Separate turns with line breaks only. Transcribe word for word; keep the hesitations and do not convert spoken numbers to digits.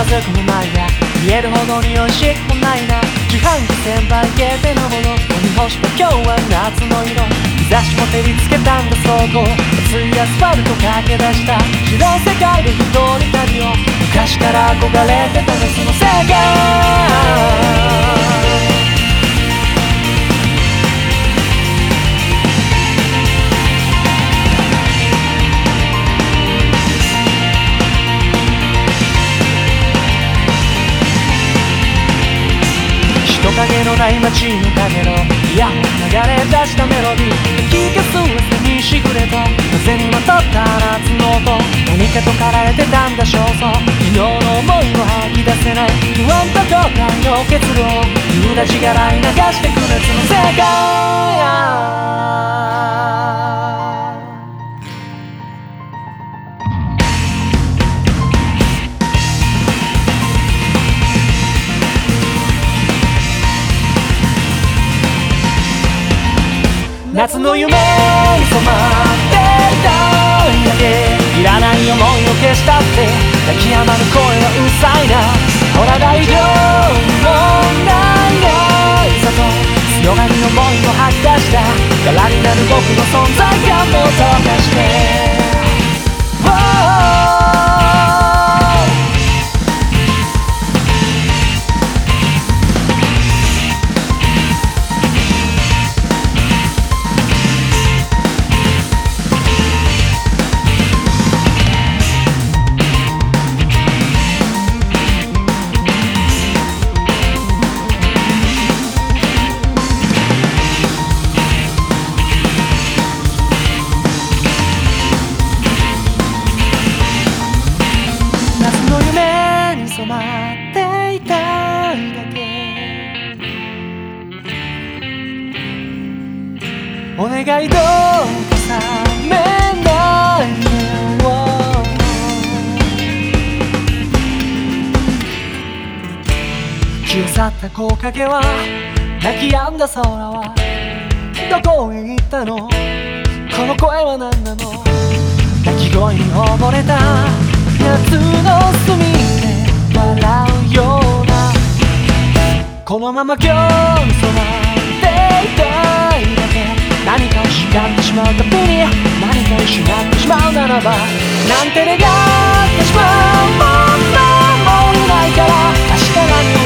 ずくめまいが見えるほどに美味しくもないな。自販機先輩限定のもの飲み干した今日は夏の色。日差しも照りつけたんだそこ熱いアスファルト駆け出した白い世界で一人旅を昔から憧れてたのその世界。人影のない街の陰のイヤホン流れ出したメロディー気がする汗にしぐれと風にまとった夏の音何かとかられてたんだ焦燥昨日の思いを吐き出せない不安と後悔の結論夕立がらい流してく熱の世界。夏の夢に染まっていたいだけいらない思いを消したって泣き止まる声はうるさいな。ほら大丈夫問題ないさと強がりの思いを吐き出した柄になる僕の存在感も溶かして、染まっていたいだけお願いどうか冷めないでよ。消え去った木陰は泣き止んだ空はどこへ行ったのこの声は何なの。泣き声に溺れた夏の隅で笑うようなこのまま今日に染まっていたいだけ何かを失ってしまうたびに何かを失ってしまうならばなんて願ってしまうもんなもういないから明日何を